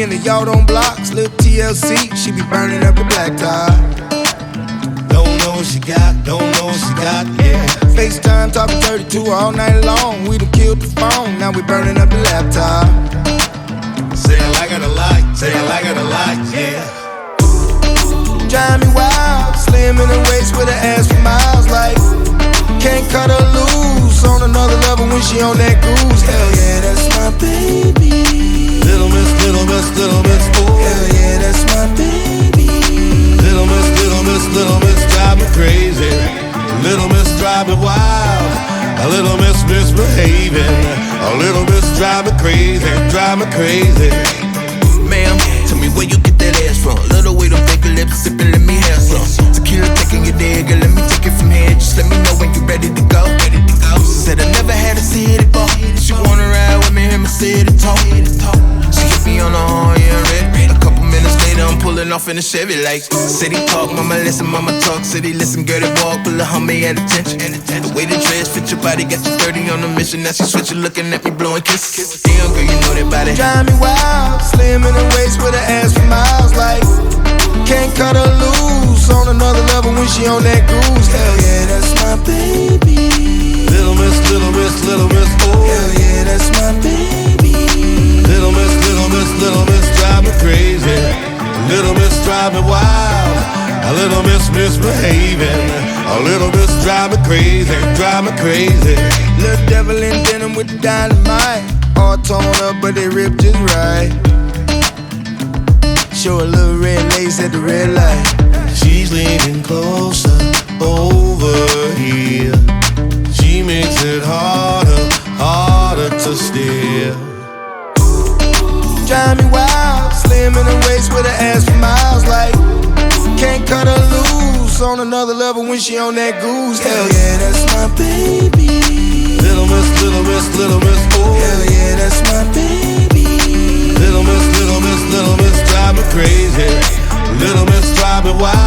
in the y'all on blocks, little TLC, she be burning up the black tie. Don't know what she got, don't know what she got, yeah. FaceTime talking 32 all night long. We done killed the phone, now we burning up the laptop. Say I like it a lot, say I like it a lot, yeah. Drive me wild, slim in the waist with her ass for miles, like can't cut her loose. On another level when she on that cruise. Hell yeah, that's my baby. Little miss, little miss, little miss, ooh. Hell yeah, that's my baby. Little miss, little miss, little miss, drive me crazy. Little miss, drive me wild. A little miss misbehaving. A little miss, drive me crazy, drive me crazy. Ma'am, tell me where you get that ass from. Little way them fake lips sipping, let me have some. Tequila taking your day, girl, let me take it from here. Just let me know when you ready to go. Said I never had a city ball. She wanna ride with me, hear me say it talk. She hit me on the horn, yeah, red. A couple minutes later, I'm pulling off in a Chevy like city talk, mama listen, mama talk. City listen, girl, they walk, pull a homie at attention. The way the dress fit your body, got you 30 on the mission. Now she switching, looking at me, blowing kisses. Damn, girl, you know that body. Drive me wild, slim in the waist with her ass for miles, like can't cut her loose. On another level when she on that goose. Hell yeah, that's my baby. Little miss, little miss, little miss, ooh. Hell yeah, that's my baby. Little miss, little miss, little miss, drive me crazy. Little miss, drive me wild. A little miss misbehaving. A little miss, drive me crazy, drive me crazy. Little devil in denim with the dynamite. All torn up, but they ripped just right. Show a little red lace at the red light. She's leaning closer over here. She makes it harder, harder to steer. Drive me wild, slim in the waist with her ass for miles, like can't cut her loose. On another level when she on that goose. Hell yeah, that's my baby. Little miss, little miss, little miss, ooh. Hell yeah, that's my baby. Little miss, little miss, little miss, drive me crazy. Little miss, drive me wild.